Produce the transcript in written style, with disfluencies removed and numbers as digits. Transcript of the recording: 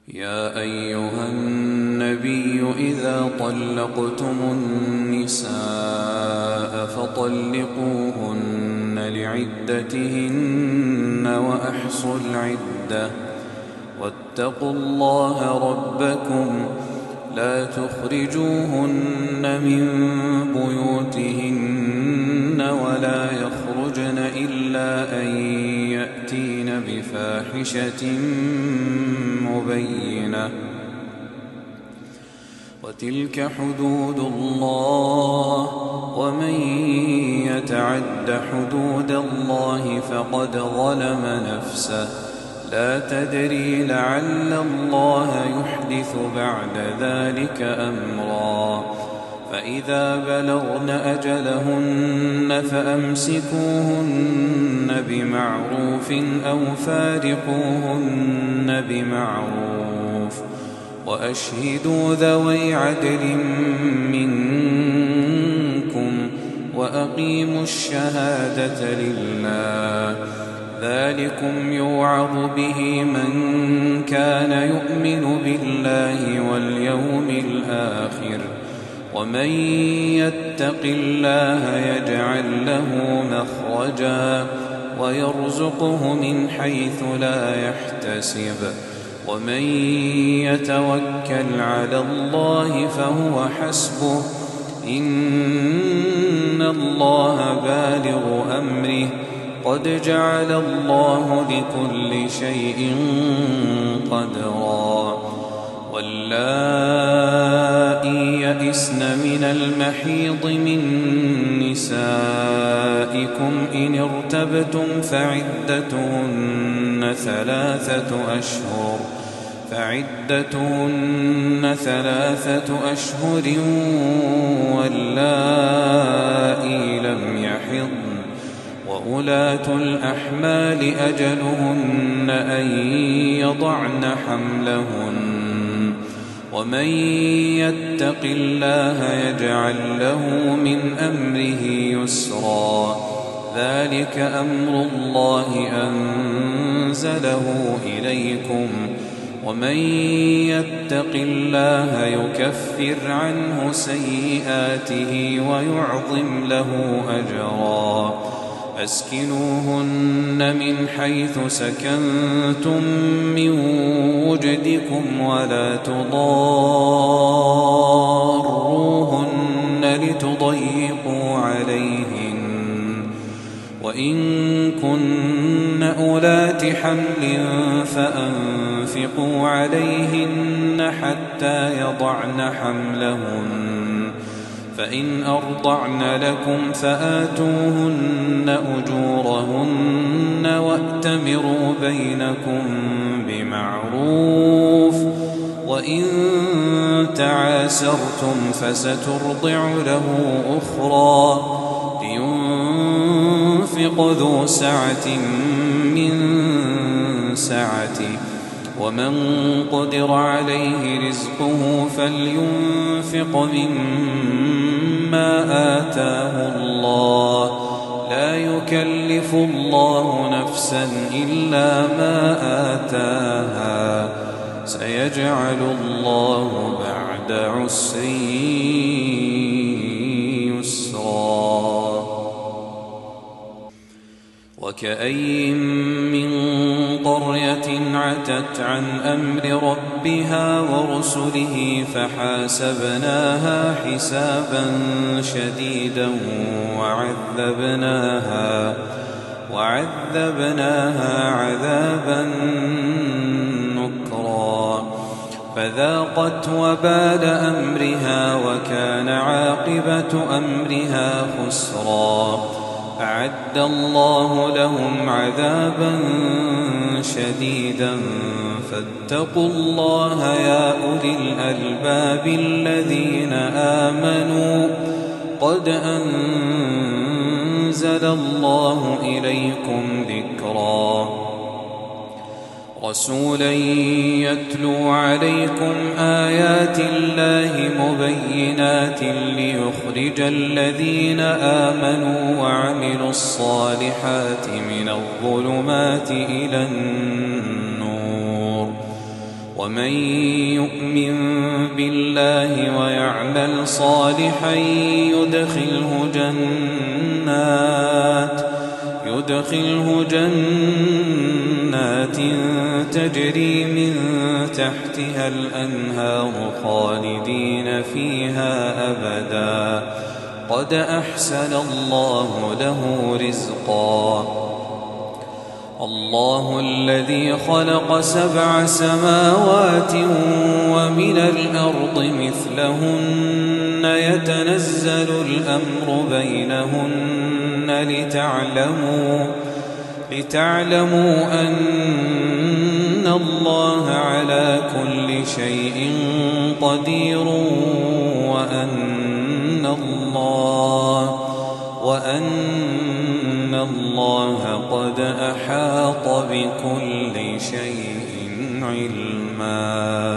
يا أيها النبي إذا طلقتم النساء فطلقوهن لعدتهن وأحصوا العدة واتقوا الله ربكم لا تخرجوهن من بيوتهن ولا يخرجن إلا أن يأتين بفاحشة مبينة وتلك حدود الله ومن يتعد حدود الله فقد ظلم نفسه لا تدري لعل الله يحدث بعد ذلك أمرا فإذا بلغن أجلهن فأمسكوهن بمعروف أو فارقوهن بمعروف وأشهدوا ذوي عدل منكم وأقيموا الشهادة لله ذلكم يوعظ به من كان يؤمن بالله واليوم الآخر ومن يتق الله يجعل له مخرجا ويرزقه من حيث لا يحتسب ومن يتوكل على الله فهو حسبه إن الله بالغ أمره قد جعل الله لكل شيء قدرا واللائي يئسن من المحيض من نسائكم إن ارتبتم فعدتهن ثلاثة أشهر واللائي لم يحضن وأولاة الأحمال أجلهن أن يضعن حملهن ومن يتق الله يجعل له من أمره يسرا ذلك أمر الله أنزله إليكم ومن يتق الله يكفر عنه سيئاته ويعظم له أجرا أسكنوهن من حيث سكنتم من وجدكم ولا تضاروهن لتضيقوا عليهن وإن كن أولات حمل فأنفقوا عليهن حتى يضعن حملهن فإن أرضعن لكم فآتوهن أجورهن وأتمروا بينكم بمعروف وإن تعاسرتم فسترضع له أخرى لينفق ذو سعة من سعته ومن قدر عليه رزقه فلينفق مما آتاه الله لا يكلف الله نفسا إلا ما آتاها سيجعل الله بعد عسر يسرا وكأين من قرية عتت عن أمر ربها ورسله فحاسبناها حسابا شديدا وعذبناها عذابا نكرا فذاقت وبال أمرها وكان عاقبة أمرها خسرا أعد الله لهم عذابا شديدا فاتقوا الله يا أولي الألباب الذين آمنوا قد أنزل الله إليكم ذكرا رسولا يتلو عليكم آيات الله مبينات ليخرج الذين آمنوا وعملوا الصالحات من الظلمات إلى النور ومن يؤمن بالله ويعمل صالحا يدخله جنات تجري من تحتها الأنهار خالدين فيها أبدا قد أحسن الله له رزقا الله الذي خلق 7 سماوات ومن الأرض مثلهن يتنزل الأمر بينهن لتعلموا أن الله على كل شيء قدير وأن الله قد أحاط بكل شيء علما.